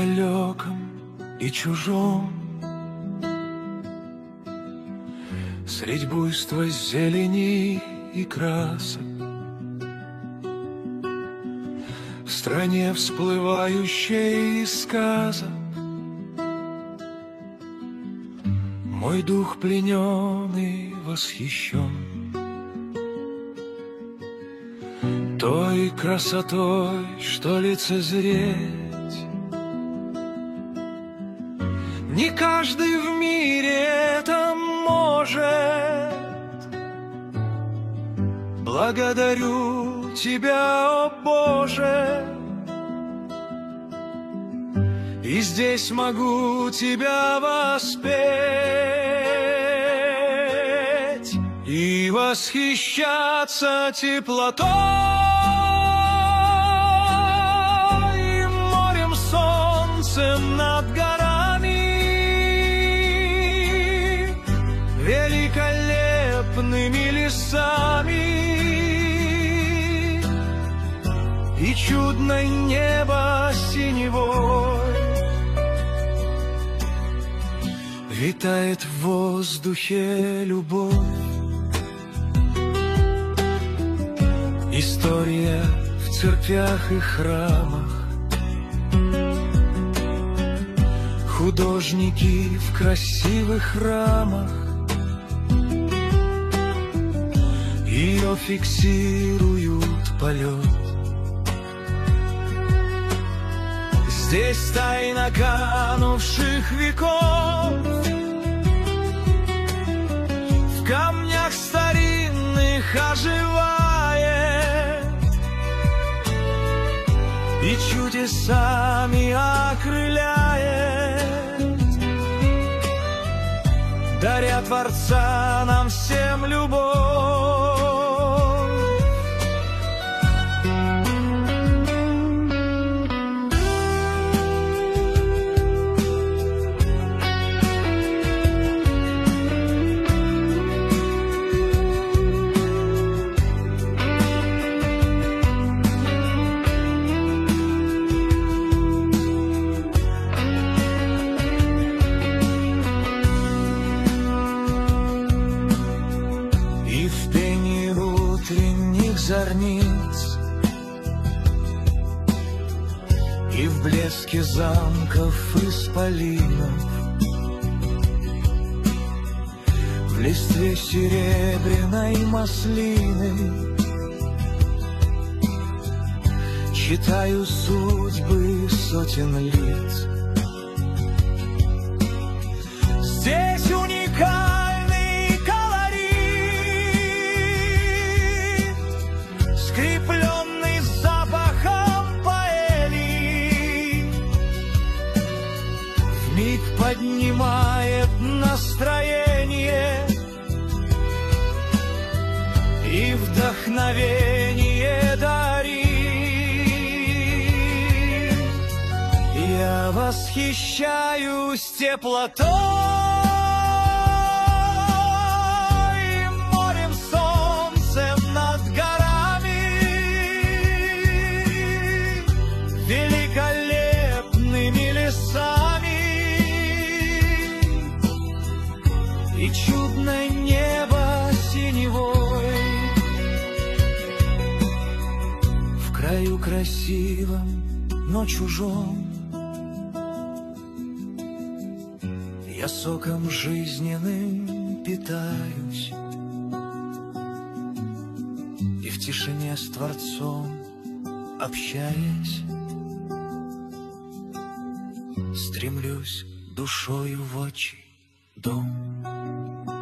далеком и чужом, средь буйства зелени и красок, в стране всплывающей из сказок, мой дух пленен и восхищен той красотой, что лицезреть не каждый в мире это может. Благодарю Тебя, о Боже, и здесь могу Тебя воспеть и восхищаться теплотой и морем, солнцем над горами, великолепными лесами и чудной небо синевой. Витает в воздухе любовь, история в церквях и храмах, художники в красивых рамах ее фиксируют полет. Здесь тайна канувших веков, в камнях старинных оживает и чудесами окрыляет, даря Творца нам всем любовь. Зорниц и в блеске замков исполинов, в листве серебряной маслины читаю судьбы сотен лиц. Здесь уникальный колорит, скрепленный запахом паэльи, вмиг поднимает настроение и вдохновение дарит. Я восхищаюсь теплотой и морем, солнцем над горами, великолепными лесами и чудное небо синевой. В краю красивом, но чужом я соком жизненным питаюсь и в тишине с Творцом общаясь, стремлюсь душою в отчий дом.